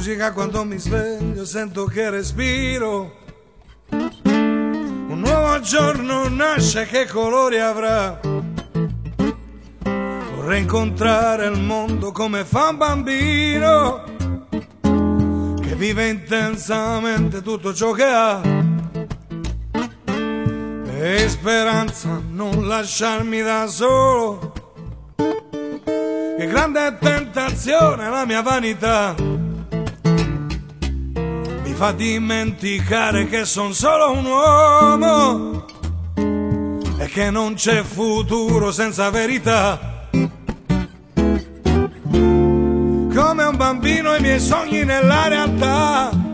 musica quando mi sveglio, sento che respiro. Un nuovo giorno nasce, che colori avrà? Vorrei incontrare il mondo come fa un bambino che vive intensamente tutto ciò che ha. E speranza, non lasciarmi da solo. Che grande tentazione la mia vanità mi fa dimenticare che son solo un uomo e che non c'è futuro senza verità. Come un bambino i miei sogni nella realtà,